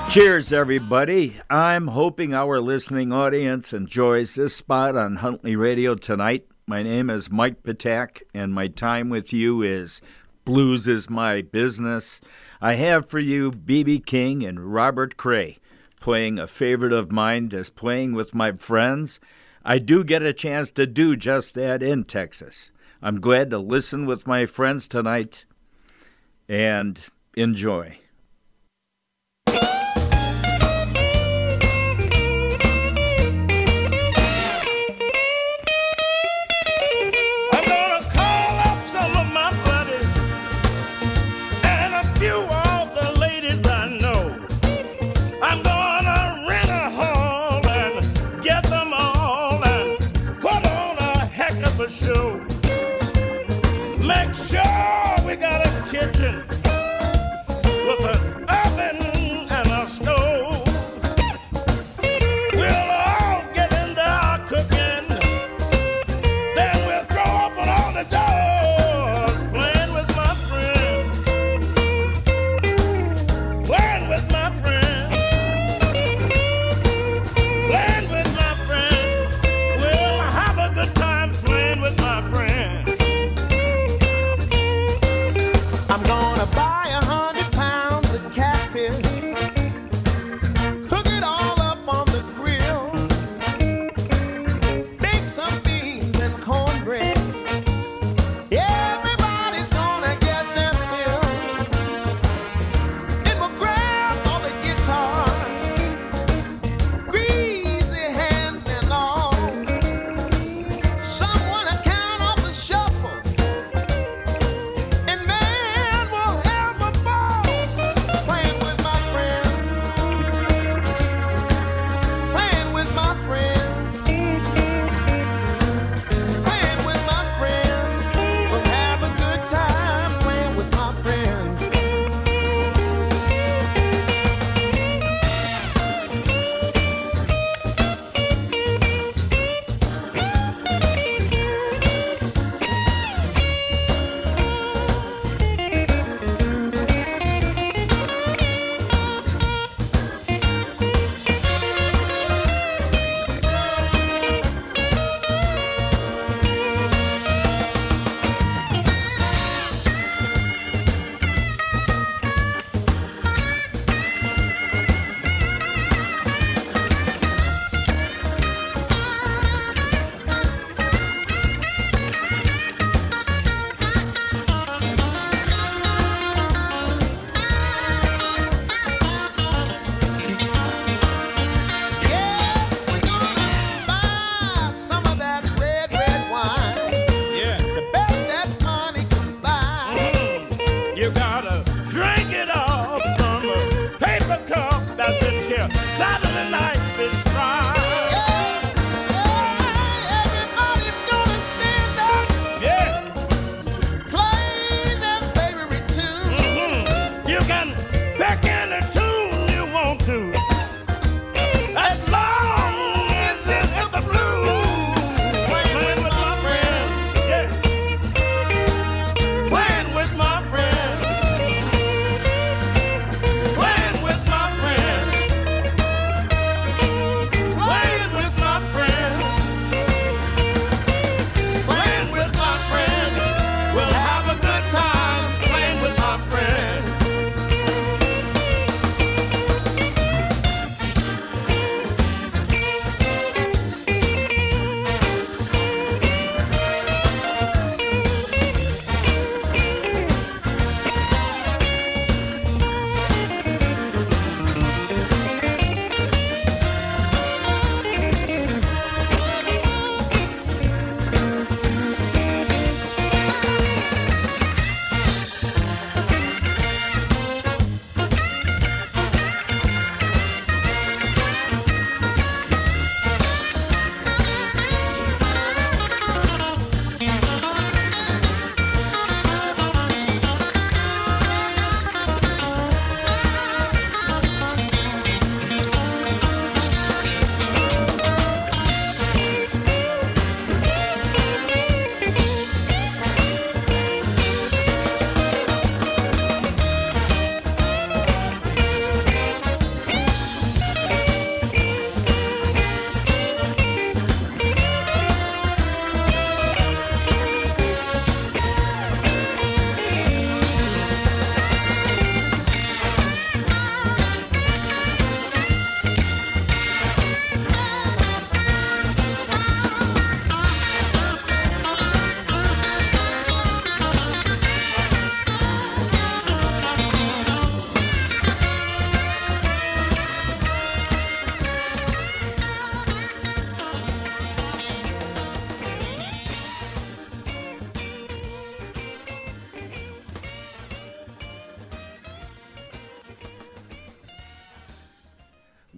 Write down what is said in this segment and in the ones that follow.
Cheers, everybody. I'm hoping our listening audience enjoys this spot on Huntley Radio tonight. My name is Mike Patak, and my time with you is Blues is My Business. I have for you B.B. King and Robert Cray playing a favorite of mine, just playing with my friends. I do get a chance to do just that in Texas. I'm glad to listen with my friends tonight and enjoy. Show. Make sure we got a kitchen with an oven and a stove. We'll all get in there cooking, then we'll throw open all the doors, playing with my friends, playing with my friends, playing with my friends. We'll have a good time playing with my friends. I'm gonna buy 100 pounds of catfish, cook it all up on the grill, bake some beans and cornbread. Everybody's gonna get their fill. Then we'll grab all the guitars, greasy hands and all. Someone to count off the shuffle, and man will have a ball playing with my friends, playing with my friends, playing with my friends. We'll have a good time playing with my friends. Yes, we're gonna buy some of that red, red wine. Yeah. The best that money can buy. You gotta drink it all from a paper cup. That's the chill. Saturday night is fine. Everybody's gonna stand up, Yeah. play their favorite tune. You can pick any tune you want to, as long as it's the blues. Playing with my friends. Yeah. Playing with my friends. Playing with my friends.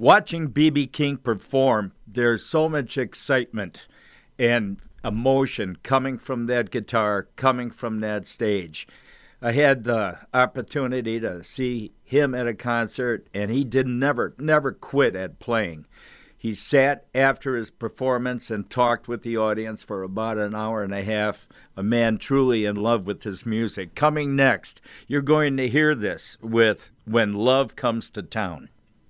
Watching B.B. King perform, there's so much excitement and emotion coming from that guitar, coming from that stage. I had the opportunity to see him at a concert, and he never quit at playing. He sat after his performance and talked with the audience for about an hour and a half, a man truly in love with his music. Coming next, you're going to hear this with When Love Comes to Town.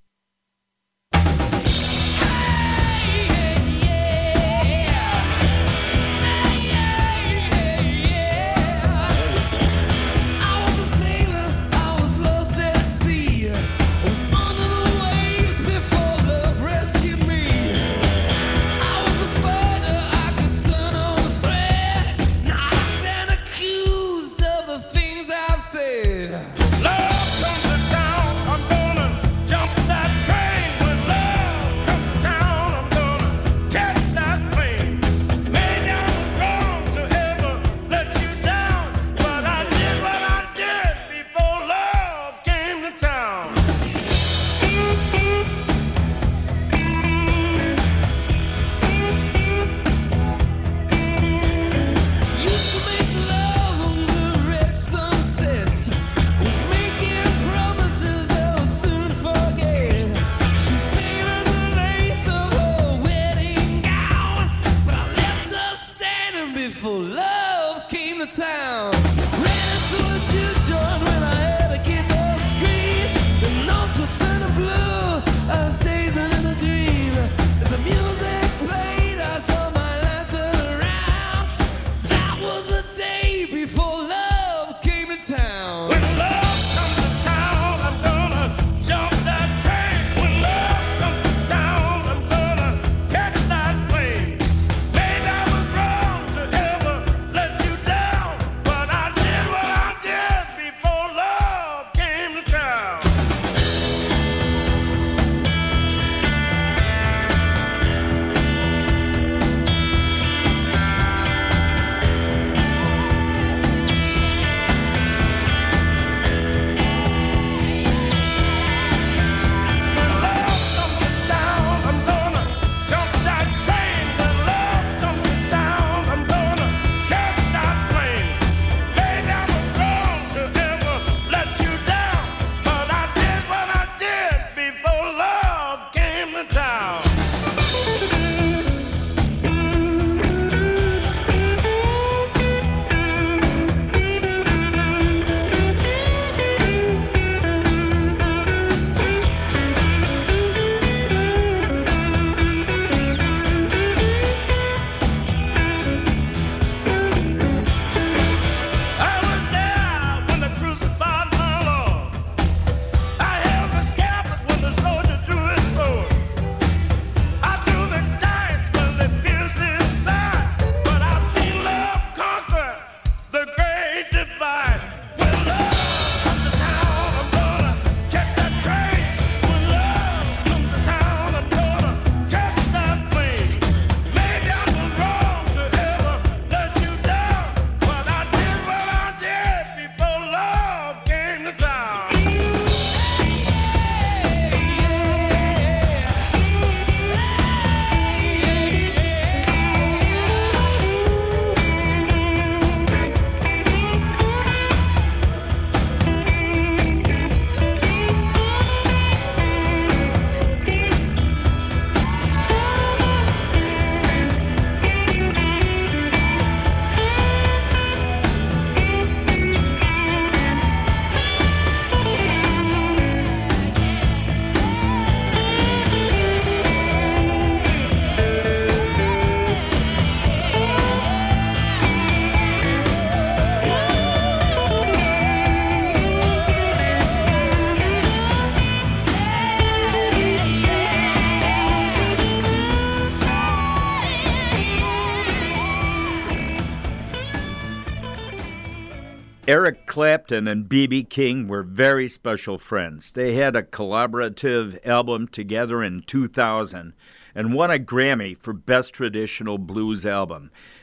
Eric Clapton and B.B. King were very special friends. They had a collaborative album together in 2000 and won a Grammy for Best Traditional Blues Album.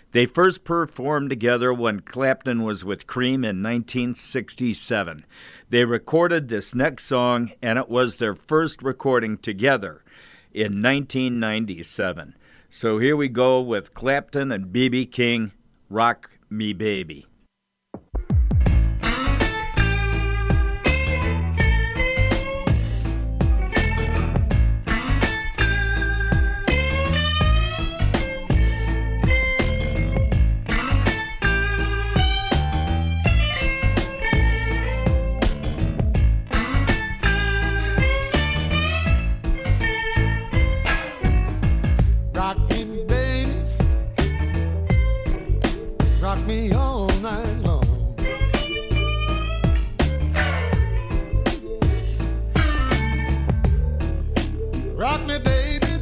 They first performed together when Clapton was with Cream in 1967. They recorded this next song, and it was their first recording together in 1997. So here we go with Clapton and B.B. King, Rock Me Baby. Me all night long. Rock me, baby.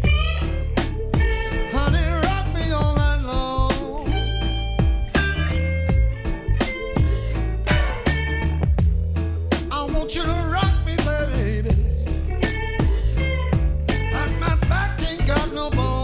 Honey, rock me all night long. I want you to rock me, baby. Like my back ain't got no bone.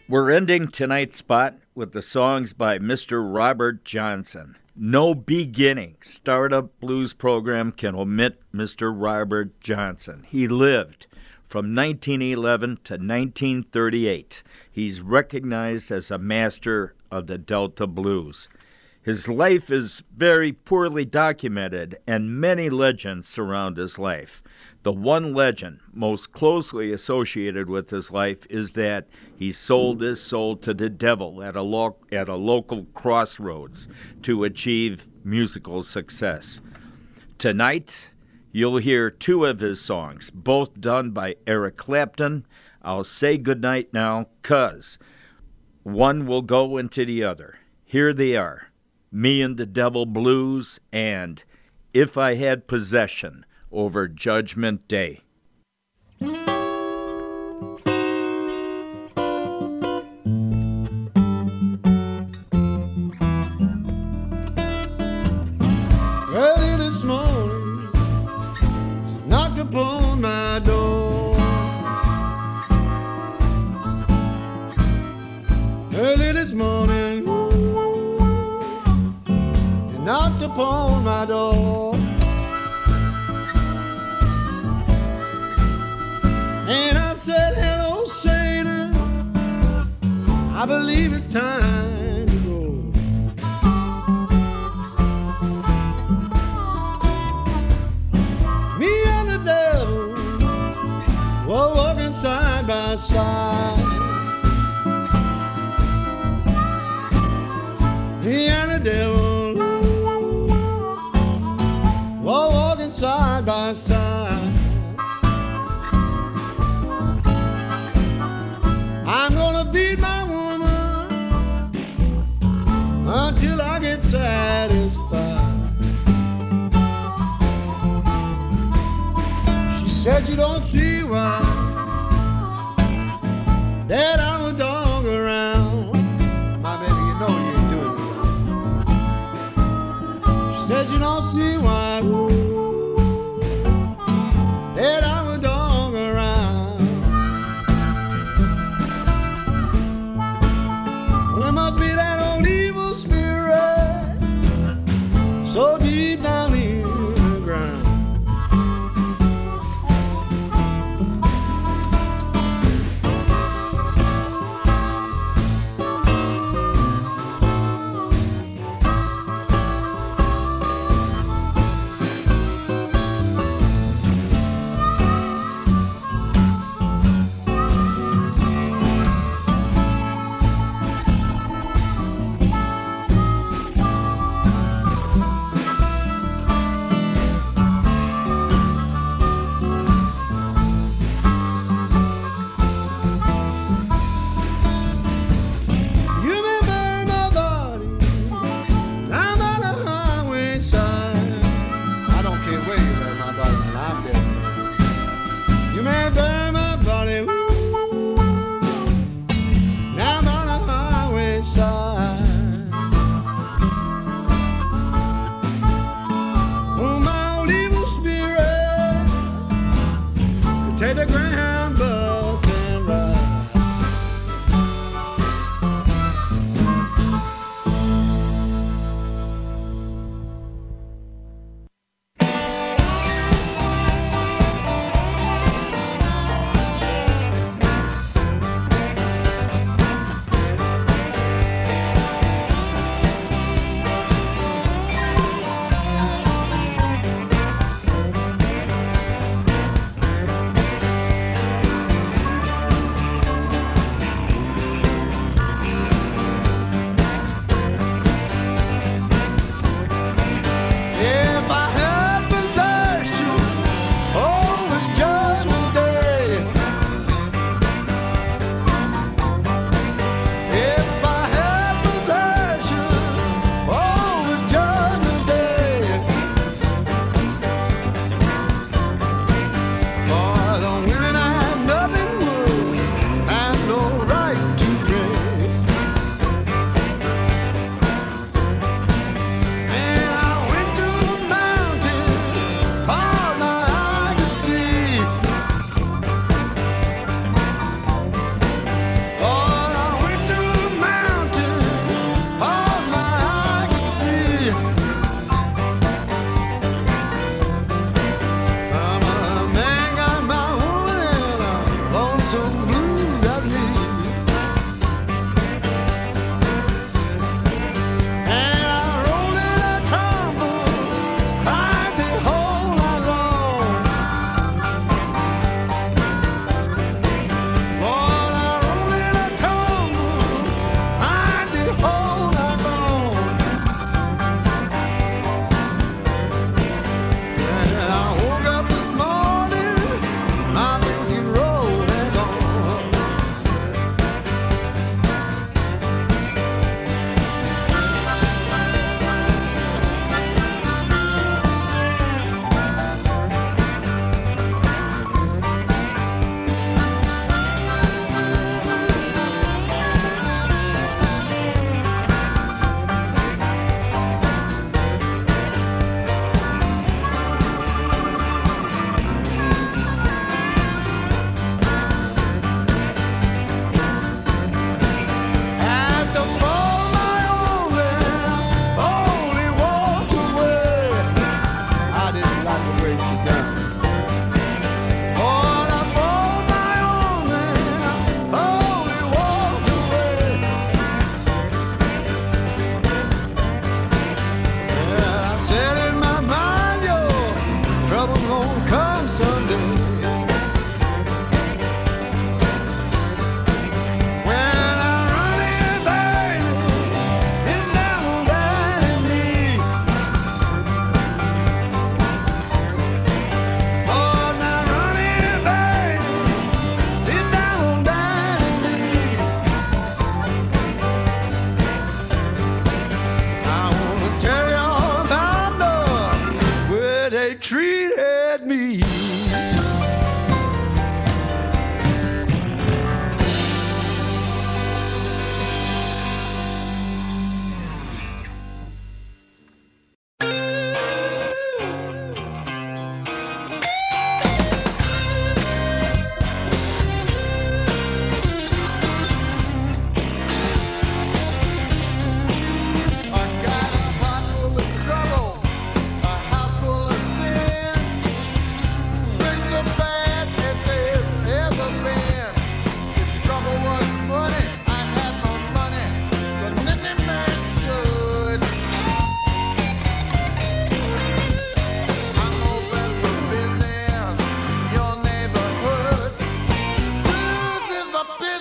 We're ending tonight's spot with the songs by Mr. Robert Johnson. No beginning startup blues program can omit Mr. Robert Johnson. He lived from 1911 to 1938. He's recognized as a master of the Delta blues. His life is very poorly documented, and many legends surround his life. The one legend most closely associated with his life is that he sold his soul to the devil at a local crossroads to achieve musical success. Tonight, you'll hear two of his songs, both done by Eric Clapton. I'll say goodnight now, 'cause one will go into the other. Here they are, Me and the Devil Blues and If I Had Possession over Judgment Day. Early this morning, knocked upon my door. Early this morning, you knocked upon my door. And I said, hello, Satan, I believe it's time to go. Me and the devil were walking side by side. Me and the devil were walking side by side. I'm gonna beat my woman until I get satisfied. She said you don't see why that I'm a dog around. My baby, you know you ain't doing it right. She said you don't see why that I'm a dog around. Well, it must be that old evil spirit so deep down in the ground.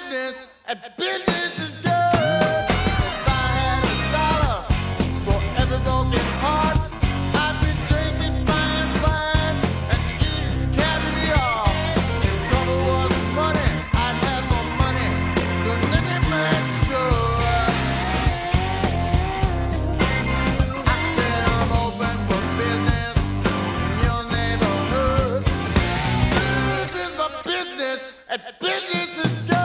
business, and business is good. If I had $1 for every broken heart, I'd be drinking fine wine and eating caviar. If trouble was money, I'd have more money than any man should. I said I'm open for business in your neighborhood. This is my business, and business is good.